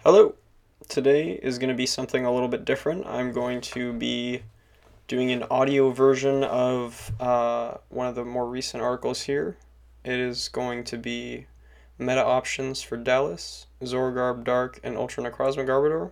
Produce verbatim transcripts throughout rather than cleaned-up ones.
Hello! Today is going to be something a little bit different. I'm going to be doing an audio version of uh, one of the more recent articles here. It is going to be meta options for Dallas, Zorgarb Dark, and Ultra Necrozma Garbodor.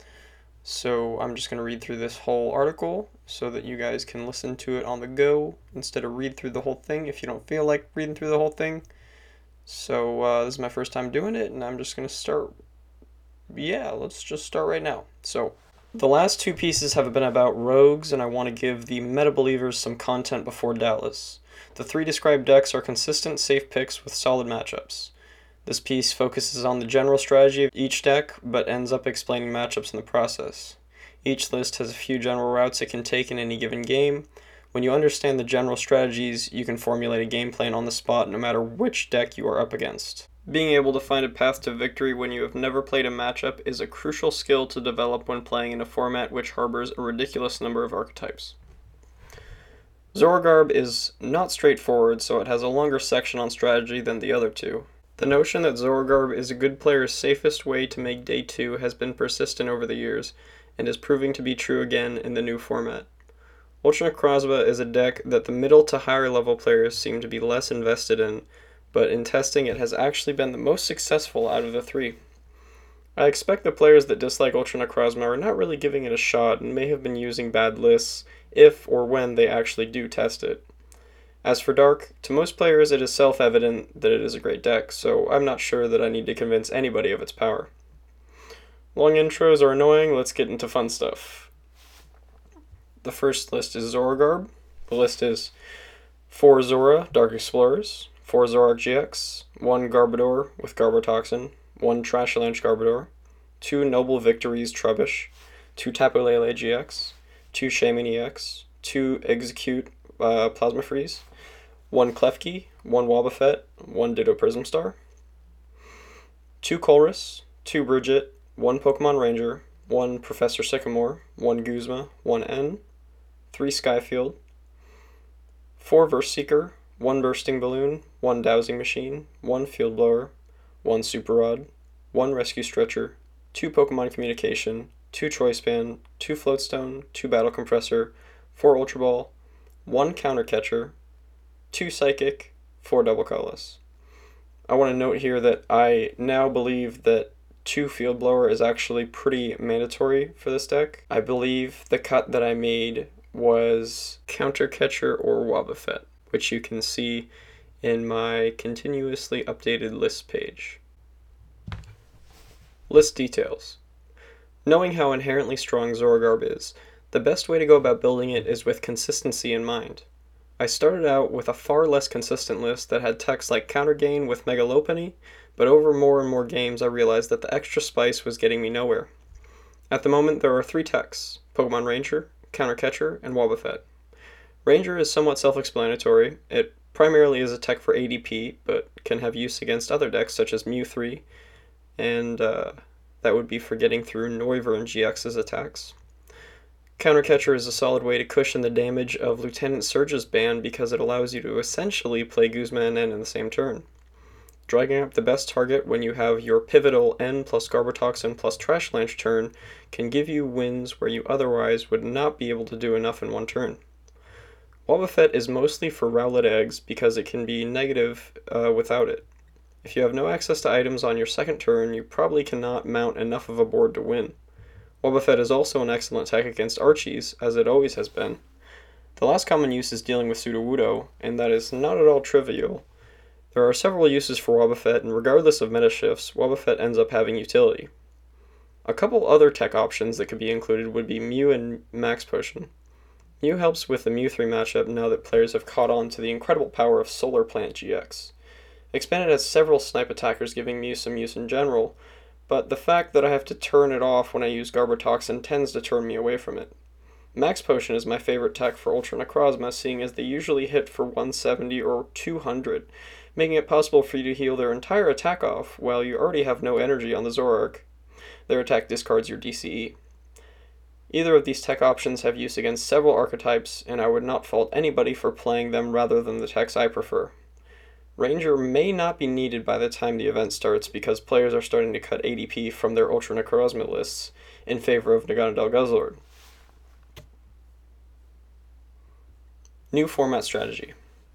So I'm just going to read through this whole article so that you guys can listen to it on the go instead of read through the whole thing if you don't feel like reading through the whole thing. So uh, this is my first time doing it, and I'm just going to start yeah, let's just start right now. So, the last two pieces have been about rogues, and I want to give the meta believers some content before Dallas. The three described decks are consistent, safe picks with solid matchups. This piece focuses on the general strategy of each deck, but ends up explaining matchups in the process. Each list has a few general routes it can take in any given game. When you understand the general strategies, you can formulate a game plan on the spot no matter which deck you are up against. Being able to find a path to victory when you have never played a matchup is a crucial skill to develop when playing in a format which harbors a ridiculous number of archetypes. Zorgarb is not straightforward, so it has a longer section on strategy than the other two. The notion that Zorgarb is a good player's safest way to make day two has been persistent over the years, and is proving to be true again in the new format. Ultra Necrozma is a deck that the middle to higher level players seem to be less invested in, but in testing it has actually been the most successful out of the three. I expect the players that dislike Ultra Necrozma are not really giving it a shot and may have been using bad lists if or when they actually do test it. As for Dark, to most players it is self-evident that it is a great deck, so I'm not sure that I need to convince anybody of its power. Long intros are annoying, let's get into fun stuff. The first list is Zorgarb. The list is four Zora Dark Explorers, four Zoroark G X, one Garbodor with Garbotoxin, one Trashalanche Garbodor, two Noble Victories Trubbish, two Tapu Lele G X, two Shaymin E X, two Execute uh, Plasma Freeze, one Klefki, one Wobbuffet, one Ditto Prism Star, two Colress, two Bridget, one Pokemon Ranger, one Professor Sycamore, one Guzma, one N, three Skyfield, four Verse Seeker, one Bursting Balloon, one Dowsing Machine, one Field Blower, one Super Rod, one Rescue Stretcher, two Pokemon Communication, two Choice Band, two Floatstone, two Battle Compressor, four Ultra Ball, one Counter Catcher, two Psychic, four Double Colorless. I want to note here that I now believe that two Field Blower is actually pretty mandatory for this deck. I believe the cut that I made was Counter Catcher or Wobbuffet, which you can see in my continuously updated list page. List details. Knowing how inherently strong Zorgarb is, the best way to go about building it is with consistency in mind. I started out with a far less consistent list that had techs like Counter Gain with Mega Lopunny, but over more and more games I realized that the extra spice was getting me nowhere. At the moment there are three techs, Pokemon Ranger, Counter Catcher, and Wobbuffet. Ranger is somewhat self-explanatory. It primarily is a tech for A D P, but can have use against other decks such as Mew three, and uh, that would be for getting through Noivern G X's attacks. Counter Catcher is a solid way to cushion the damage of Lieutenant Surge's ban because it allows you to essentially play Guzma and N in the same turn. Dragging up the best target when you have your pivotal N plus Garbotoxin plus Trashalanche turn can give you wins where you otherwise would not be able to do enough in one turn. Wobbuffet is mostly for Rowlet eggs because it can be negative uh, without it. If you have no access to items on your second turn, you probably cannot mount enough of a board to win. Wobbuffet is also an excellent tech against Archies, as it always has been. The last common use is dealing with Sudowoodo, and that is not at all trivial. There are several uses for Wobbuffet, and regardless of meta shifts, Wobbuffet ends up having utility. A couple other tech options that could be included would be Mew and Max Potion. Mew helps with the Mew three matchup now that players have caught on to the incredible power of Solar Plant G X. Expanded has several snipe attackers giving Mew some use in general, but the fact that I have to turn it off when I use Garbotoxin tends to turn me away from it. Max Potion is my favorite tech for Ultra Necrozma, seeing as they usually hit for one seventy or two hundred, making it possible for you to heal their entire attack off while you already have no energy on the Zoroark. Their attack discards your D C E. Either of these tech options have use against several archetypes, and I would not fault anybody for playing them rather than the techs I prefer. Ranger may not be needed by the time the event starts because players are starting to cut A D P from their Ultra Necrozma lists in favor of Naganadel Guzzlord. New format strategy.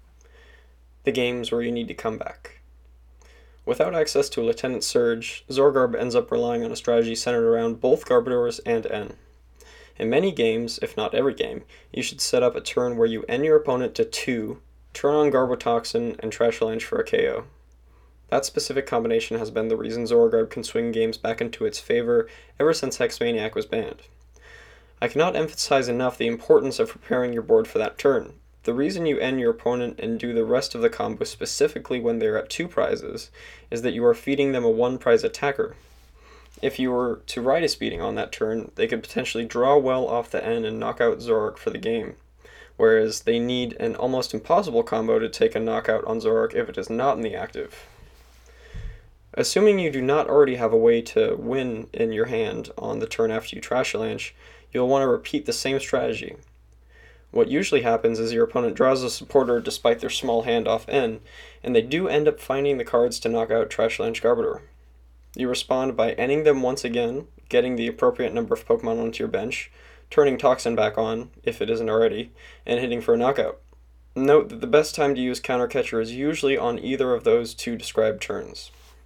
The games where you need to come back. Without access to Lieutenant Surge, Zorgarb ends up relying on a strategy centered around both Garbodors and N. In many games, if not every game, you should set up a turn where you N your opponent to two, turn on Garbotoxin, and Trashalanche for a K O. That specific combination has been the reason Zorgarb can swing games back into its favor ever since Hexmaniac was banned. I cannot emphasize enough the importance of preparing your board for that turn. The reason you N your opponent and do the rest of the combo specifically when they are at two prizes is that you are feeding them a one prize attacker. If you were to ride a speeding on that turn, they could potentially draw well off the N and knock out Zoroark for the game, whereas they need an almost impossible combo to take a knockout on Zoroark if it is not in the active. Assuming you do not already have a way to win in your hand on the turn after you Trashalanche, you'll want to repeat the same strategy. What usually happens is your opponent draws a supporter despite their small hand off N, and they do end up finding the cards to knock out Trashalanche Garbodor. You respond by N-ing them once again, getting the appropriate number of Pokemon onto your bench, turning Toxin back on, if it isn't already, and hitting for a knockout. Note that the best time to use Counter Catcher is usually on either of those two described turns.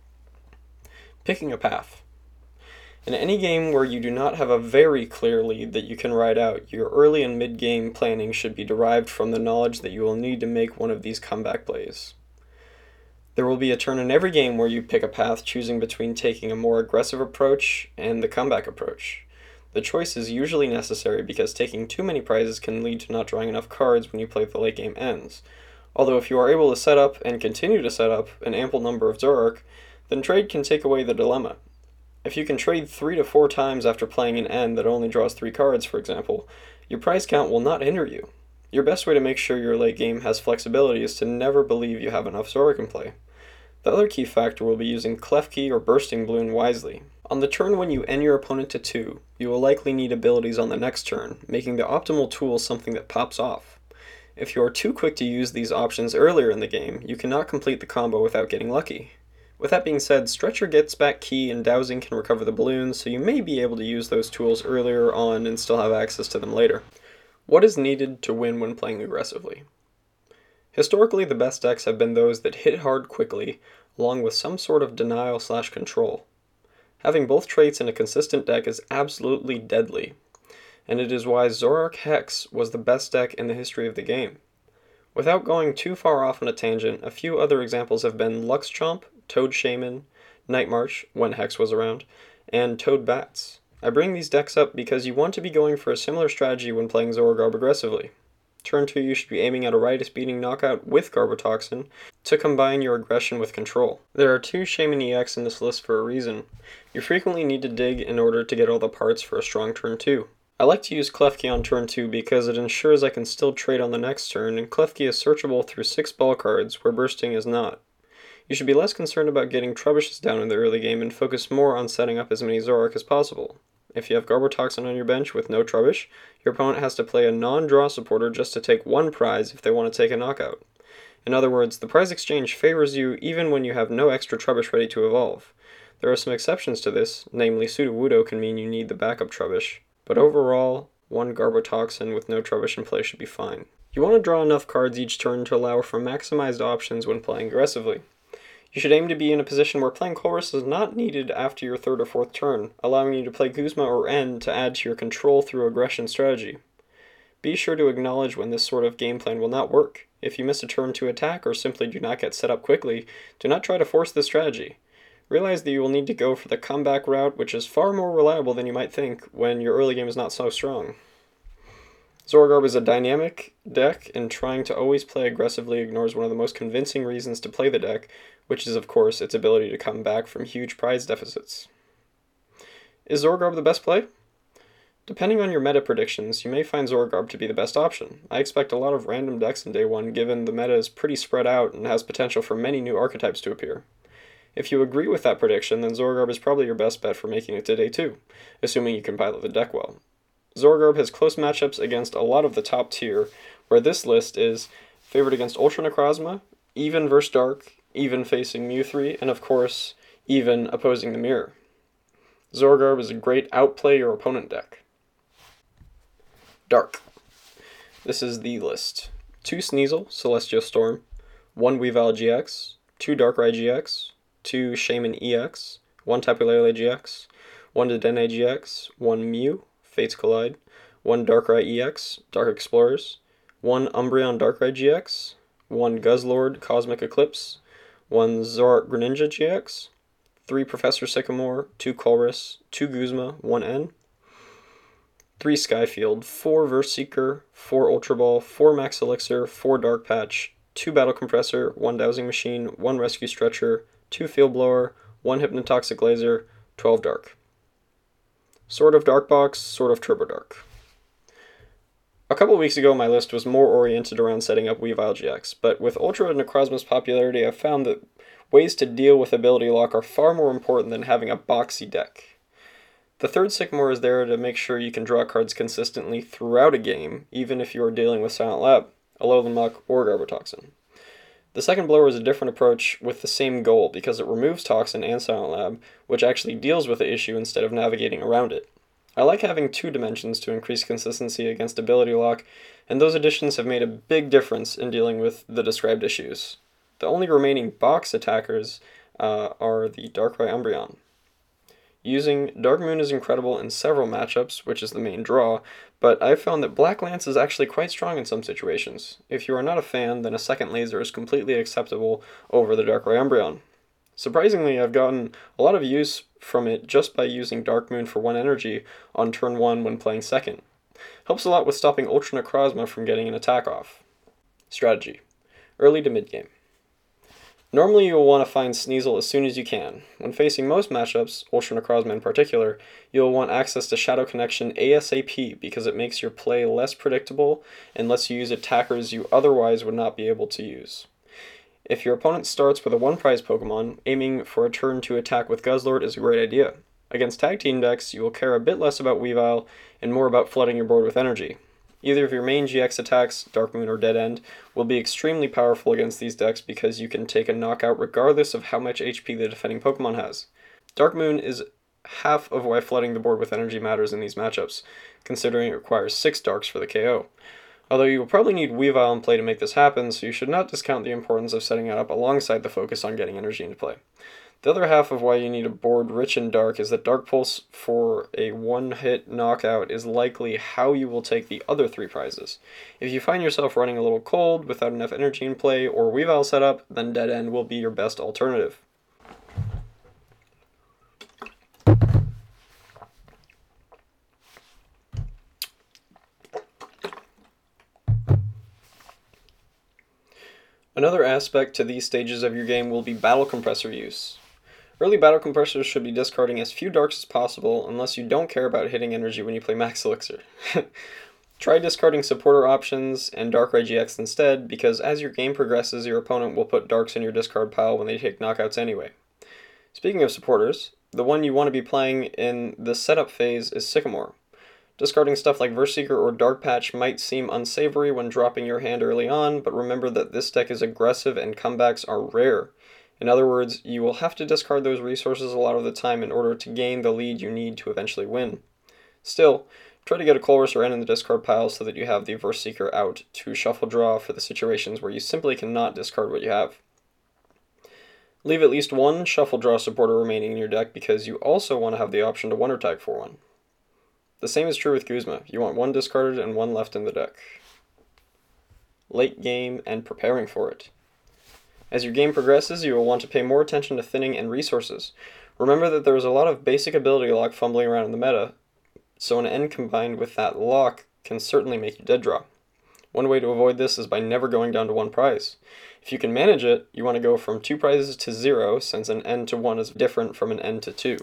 Picking a path. In any game where you do not have a very clear lead that you can ride out, your early and mid-game planning should be derived from the knowledge that you will need to make one of these comeback plays. There will be a turn in every game where you pick a path, choosing between taking a more aggressive approach and the comeback approach. The choice is usually necessary because taking too many prizes can lead to not drawing enough cards when you play the late game ends. Although if you are able to set up and continue to set up an ample number of Zoroark, then trade can take away the dilemma. If you can trade three to four times after playing an N that only draws three cards, for example, your prize count will not hinder you. Your best way to make sure your late game has flexibility is to never believe you have enough Zoroark in play. The other key factor will be using Klefki or Bursting Balloon wisely. On the turn when you N your opponent to two, you will likely need abilities on the next turn, making the optimal tool something that pops off. If you are too quick to use these options earlier in the game, you cannot complete the combo without getting lucky. With that being said, Stretcher gets back Key and Dowsing can recover the balloons, so you may be able to use those tools earlier on and still have access to them later. What is needed to win when playing aggressively? Historically, the best decks have been those that hit hard quickly, along with some sort of denial slash control. Having both traits in a consistent deck is absolutely deadly, and it is why Zoroark Hex was the best deck in the history of the game. Without going too far off on a tangent, a few other examples have been Lux Chomp, Toad Shaman, Night March, when Hex was around, and Toad Bats. I bring these decks up because you want to be going for a similar strategy when playing Zorgarb aggressively. Turn two, you should be aiming at a Ritus Beating knockout with Garbotoxin to combine your aggression with control. There are two Shaman E X in this list for a reason. You frequently need to dig in order to get all the parts for a strong turn two. I like to use Klefki on turn two because it ensures I can still trade on the next turn, and Klefki is searchable through six ball cards where Bursting is not. You should be less concerned about getting Trubbishes down in the early game and focus more on setting up as many Zoroark as possible. If you have Garbotoxin on your bench with no Trubbish, your opponent has to play a non-draw supporter just to take one prize if they want to take a knockout. In other words, the prize exchange favors you even when you have no extra Trubbish ready to evolve. There are some exceptions to this, namely Sudowoodo can mean you need the backup Trubbish, but overall, one Garbotoxin with no Trubbish in play should be fine. You want to draw enough cards each turn to allow for maximized options when playing aggressively. You should aim to be in a position where playing Colress is not needed after your third or fourth turn, allowing you to play Guzma or N to add to your control through aggression strategy. Be sure to acknowledge when this sort of game plan will not work. If you miss a turn to attack or simply do not get set up quickly, do not try to force this strategy. Realize that you will need to go for the comeback route, which is far more reliable than you might think when your early game is not so strong. Zorgarb is a dynamic deck, and trying to always play aggressively ignores one of the most convincing reasons to play the deck, which is of course its ability to come back from huge prize deficits. Is Zorgarb the best play? Depending on your meta predictions, you may find Zorgarb to be the best option. I expect a lot of random decks in day one given the meta is pretty spread out and has potential for many new archetypes to appear. If you agree with that prediction, then Zorgarb is probably your best bet for making it to day two, assuming you can pilot the deck well. Zorgarb has close matchups against a lot of the top tier, where this list is favored against Ultra Necrozma, even versus Dark, even facing Mew three, and of course, even opposing the mirror. Zorgarb is a great outplay your opponent deck. Dark. This is the list. two Sneasel, Celestial Storm, one Weavile G X, two Darkrai G X, two Shaman E X, one Tapu Lele G X, one Dedenne G X, one Mew, Fates Collide, one Darkrai E X, Dark Explorers, one Umbreon Darkrai G X, one Guzzlord Cosmic Eclipse, one Zoroark Greninja G X, three Professor Sycamore, two Colress, two Guzma, one N, three Skyfield, four Verseeker, four Ultra Ball, four Max Elixir, four Dark Patch, two Battle Compressor, one Dowsing Machine, one Rescue Stretcher, two Field Blower, one Hypnotoxic Laser, twelve Dark. Sword of Dark Box, Sword of Turbo Dark. A couple weeks ago, my list was more oriented around setting up Weavile G X, but with Ultra Necrozma's popularity, I've found that ways to deal with ability lock are far more important than having a boxy deck. The third Sycamore is there to make sure you can draw cards consistently throughout a game, even if you are dealing with Silent Lab, Alolan Muck, or Garbotoxin. The second Blower is a different approach with the same goal, because it removes Toxin and Silent Lab, which actually deals with the issue instead of navigating around it. I like having two dimensions to increase consistency against ability lock, and those additions have made a big difference in dealing with the described issues. The only remaining box attackers uh, are the Darkrai Umbreon. Using Dark Moon is incredible in several matchups, which is the main draw, but I've found that Black Lance is actually quite strong in some situations. If you are not a fan, then a second laser is completely acceptable over the Darkrai Umbreon. Surprisingly, I've gotten a lot of use from it just by using Dark Moon for one energy on turn one when playing second. Helps a lot with stopping Ultra Necrozma from getting an attack off. Strategy. Early to mid game. Normally you will want to find Sneasel as soon as you can. When facing most matchups, Ultra Necrozma in particular, you will want access to Shadow Connection ASAP because it makes your play less predictable and lets you use attackers you otherwise would not be able to use. If your opponent starts with a one-prize Pokemon, aiming for a turn to attack with Guzzlord is a great idea. Against tag team decks, you will care a bit less about Weavile and more about flooding your board with energy. Either of your main G X attacks, Dark Moon or Dead End, will be extremely powerful against these decks because you can take a knockout regardless of how much H P the defending Pokemon has. Dark Moon is half of why flooding the board with energy matters in these matchups, considering it requires six Darks for the K O. Although you will probably need Weavile in play to make this happen, so you should not discount the importance of setting it up alongside the focus on getting energy into play. The other half of why you need a board rich in Dark is that Dark Pulse for a one-hit knockout is likely how you will take the other three prizes. If you find yourself running a little cold without enough energy in play or Weavile setup, then Dead End will be your best alternative. Another aspect to these stages of your game will be Battle Compressor use. Early Battle Compressors should be discarding as few Darks as possible unless you don't care about hitting energy when you play Max Elixir. Try discarding supporter options and Darkrai G X instead, because as your game progresses, your opponent will put Darks in your discard pile when they take knockouts anyway. Speaking of supporters, the one you want to be playing in the setup phase is Sycamore. Discarding stuff like Verseeker or Dark Patch might seem unsavory when dropping your hand early on, but remember that this deck is aggressive and comebacks are rare. In other words, you will have to discard those resources a lot of the time in order to gain the lead you need to eventually win. Still, try to get a Colress or N in the discard pile so that you have the Verseeker out to shuffle draw for the situations where you simply cannot discard what you have. Leave at least one shuffle draw supporter remaining in your deck because you also want to have the option to Wonder Tag for one. The same is true with Guzma. You want one discarded and one left in the deck. Late game and preparing for it. As your game progresses, you will want to pay more attention to thinning and resources. Remember that there is a lot of basic ability lock fumbling around in the meta, so an N combined with that lock can certainly make you dead draw. One way to avoid this is by never going down to one prize. If you can manage it, you want to go from two prizes to zero, since an N to one is different from an N to two.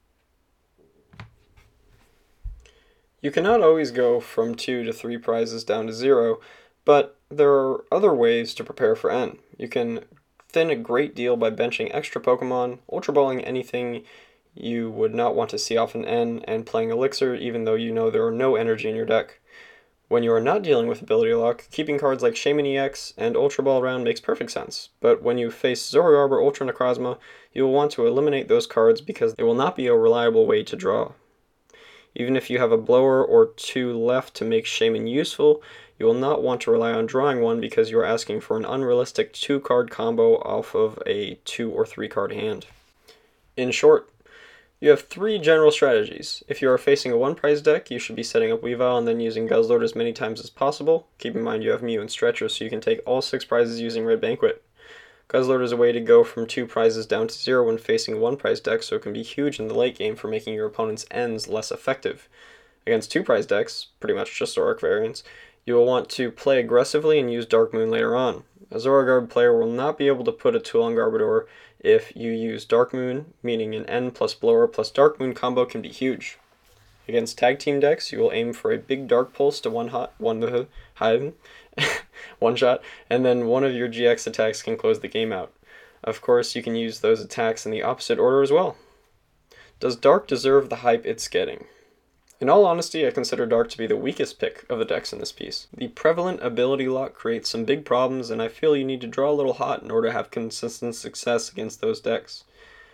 You cannot always go from two to three prizes down to zero, but there are other ways to prepare for N. You can thin a great deal by benching extra Pokemon, Ultra Balling anything you would not want to see off an N, and playing Elixir even though you know there are no energy in your deck. When you are not dealing with ability lock, keeping cards like Shaman E X and Ultra Ball around makes perfect sense, but when you face Zoroark or Ultra Necrozma, you will want to eliminate those cards because they will not be a reliable way to draw. Even if you have a blower or two left to make Shaman useful, you will not want to rely on drawing one because you are asking for an unrealistic two-card combo off of a two or three card hand. In short, you have three general strategies. If you are facing a one-prize deck, you should be setting up Weavile and then using Guzzlord as many times as possible. Keep in mind you have Mew and Stretcher, so you can take all six prizes using Red Banquet. Guzzlord is a way to go from two prizes down to zero when facing a one-prize deck, so it can be huge in the late game for making your opponent's ends less effective. Against two-prize decks, pretty much just Zoroark variants, you will want to play aggressively and use Dark Moon later on. A Zoroark player will not be able to put a Toolon Garbodor if you use Dark Moon, meaning an N plus Blower plus Dark Moon combo can be huge. Against tag team decks, you will aim for a big Dark Pulse to one hot, one uh, hide, one shot, and then one of your G X attacks can close the game out. Of course, you can use those attacks in the opposite order as well. Does Dark deserve the hype it's getting? In all honesty, I consider Dark to be the weakest pick of the decks in this piece. The prevalent ability lock creates some big problems, and I feel you need to draw a little hot in order to have consistent success against those decks.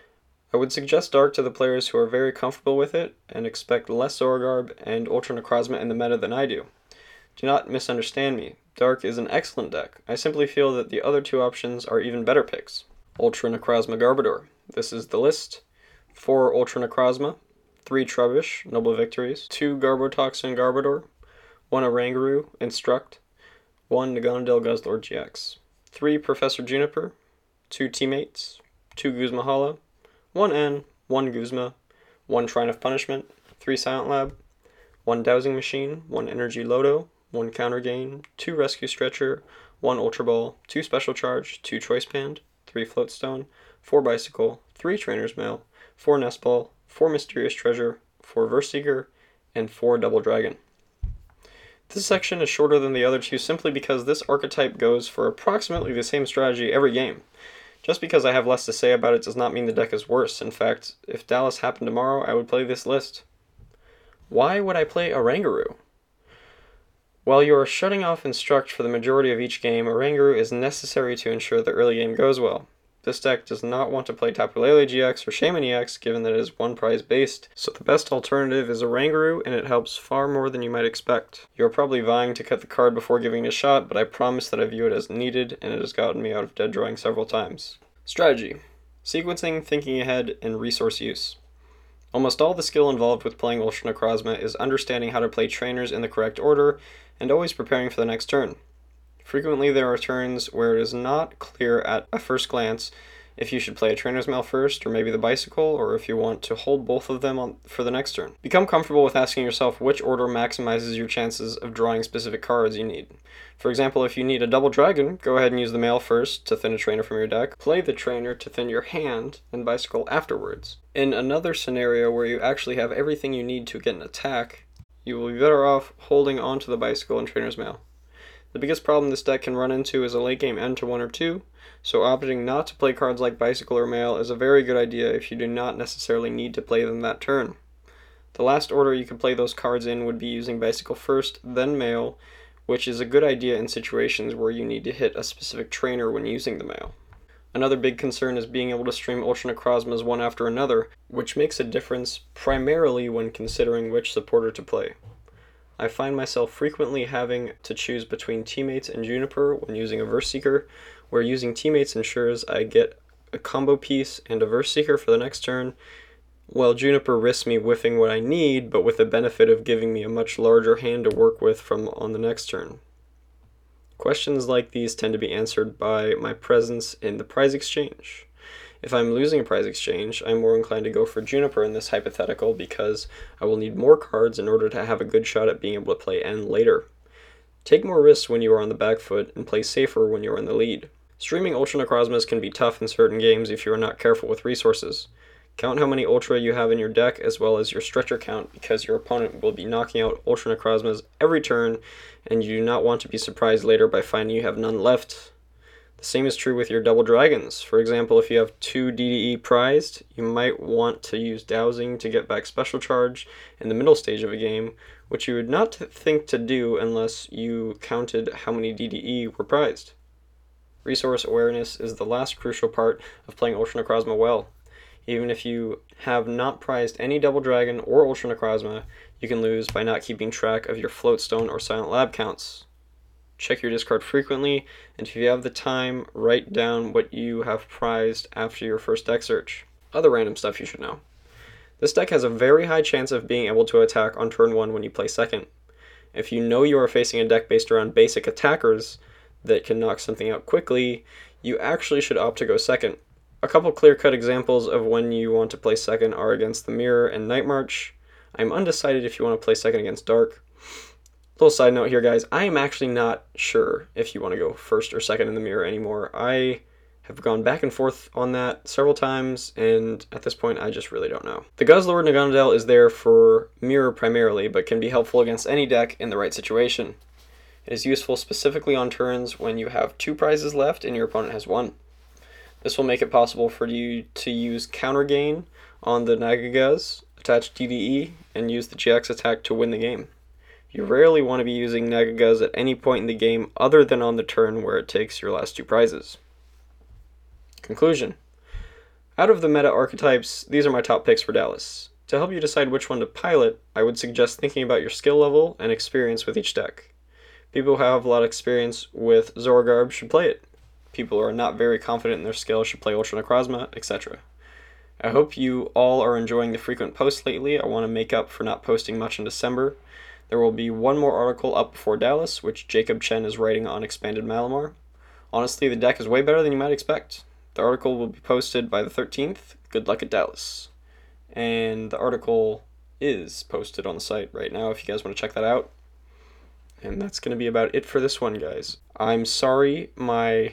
I would suggest Dark to the players who are very comfortable with it and expect less Zoroark and Ultra Necrozma in the meta than I do. Do not misunderstand me. Dark is an excellent deck. I simply feel that the other two options are even better picks. Ultra Necrozma Garbodor. This is the list. four Ultra Necrozma, three Trubbish, Noble Victories, two Garbotoxin Garbodor, one Oranguru, Instruct, one Naganadel Guzzlord G X, three Professor Juniper, two Teammates, two Guzma Hala, one N, one Guzma, one Shrine of Punishment, three Silent Lab, one Dowsing Machine, one Energy Lodo, one Counter Gain, two Rescue Stretcher, one Ultra Ball, two Special Charge, two Choice Band, three Floatstone, four Bicycle, three Trainer's Mail, four Nest Ball, four Mysterious Treasure, four Verse Seeker, and four Double Dragon. This section is shorter than the other two simply because this archetype goes for approximately the same strategy every game. Just because I have less to say about it does not mean the deck is worse. In fact, if Dallas happened tomorrow, I would play this list. Why would I play Oranguru? While you are shutting off Instruct for the majority of each game, Oranguru is necessary to ensure the early game goes well. This deck does not want to play Tapu Lele G X or Shaman E X given that it is one prize based, so the best alternative is Oranguru, and it helps far more than you might expect. You are probably vying to cut the card before giving it a shot, but I promise that I view it as needed, and it has gotten me out of dead drawing several times. Strategy: sequencing, thinking ahead, and resource use. Almost all the skill involved with playing Ultra Necrozma is understanding how to play trainers in the correct order, and always preparing for the next turn. Frequently there are turns where it is not clear at a first glance if you should play a Trainer's Mail first, or maybe the Bicycle, or if you want to hold both of them on for the next turn. Become comfortable with asking yourself which order maximizes your chances of drawing specific cards you need. For example, if you need a Double Dragon, go ahead and use the Mail first to thin a trainer from your deck, play the trainer to thin your hand, and Bicycle afterwards. In another scenario where you actually have everything you need to get an attack, you will be better off holding onto the Bicycle and Trainer's Mail. The biggest problem this deck can run into is a late game end to one or two, so opting not to play cards like Bicycle or Mail is a very good idea if you do not necessarily need to play them that turn. The last order you could play those cards in would be using Bicycle first, then Mail, which is a good idea in situations where you need to hit a specific trainer when using the Mail. Another big concern is being able to stream Ultra Necrozmas one after another, which makes a difference primarily when considering which supporter to play. I find myself frequently having to choose between Teammates and Juniper when using a Verse Seeker, where using Teammates ensures I get a combo piece and a Verse Seeker for the next turn, while Juniper risks me whiffing what I need, but with the benefit of giving me a much larger hand to work with from on the next turn. Questions like these tend to be answered by my presence in the prize exchange. If I'm losing a prize exchange, I'm more inclined to go for Juniper in this hypothetical because I will need more cards in order to have a good shot at being able to play N later. Take more risks when you are on the back foot and play safer when you are in the lead. Streaming Ultra Necrozmas can be tough in certain games if you are not careful with resources. Count how many Ultra you have in your deck as well as your stretcher count because your opponent will be knocking out Ultra Necrozmas every turn and you do not want to be surprised later by finding you have none left. The same is true with your double dragons. For example, if you have two D D E prized, you might want to use dowsing to get back special charge in the middle stage of a game, which you would not think to do unless you counted how many D D E were prized. Resource awareness is the last crucial part of playing Ultra Necrozma well. Even if you have not prized any Double Dragon or Ultra Necrozma, you can lose by not keeping track of your Floatstone or Silent Lab counts. Check your discard frequently, and if you have the time, write down what you have prized after your first deck search. Other random stuff you should know. This deck has a very high chance of being able to attack on turn one when you play second. If you know you are facing a deck based around basic attackers that can knock something out quickly, you actually should opt to go second. A couple clear-cut examples of when you want to play second are against the Mirror and Night March. I'm undecided if you want to play second against Dark. Little side note here, guys, I am actually not sure if you want to go first or second in the Mirror anymore. I have gone back and forth on that several times, and at this point, I just really don't know. The Guzzlord Naganadel is there for Mirror primarily, but can be helpful against any deck in the right situation. It is useful specifically on turns when you have two prizes left and your opponent has one. This will make it possible for you to use Counter Gain on the Nagagaz, attach D D E, and use the G X attack to win the game. You rarely want to be using Nagagaz at any point in the game other than on the turn where it takes your last two prizes. Conclusion. Out of the meta archetypes, these are my top picks for Dallas. To help you decide which one to pilot, I would suggest thinking about your skill level and experience with each deck. People who have a lot of experience with Zorgarb should play it. People who are not very confident in their skill should play Ultra Necrozma, et cetera. I hope you all are enjoying the frequent posts lately. I want to make up for not posting much in December. There will be one more article up before Dallas, which Jacob Chen is writing on Expanded Malamar. Honestly, the deck is way better than you might expect. The article will be posted by the thirteenth. Good luck at Dallas. And the article is posted on the site right now if you guys want to check that out. And that's going to be about it for this one, guys. I'm sorry my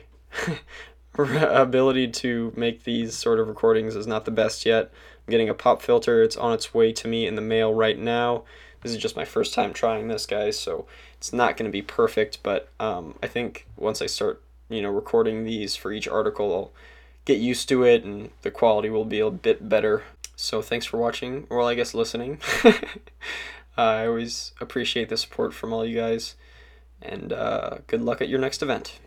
ability to make these sort of recordings is not the best yet. I'm getting a pop filter. It's on its way to me in the mail right now. This is just my first time trying this, guys, so it's not going to be perfect, but um, I think once I start, you know, recording these for each article, I'll get used to it, and the quality will be a bit better. So thanks for watching, or well, I guess listening. uh, I always appreciate the support from all you guys, and uh, good luck at your next event.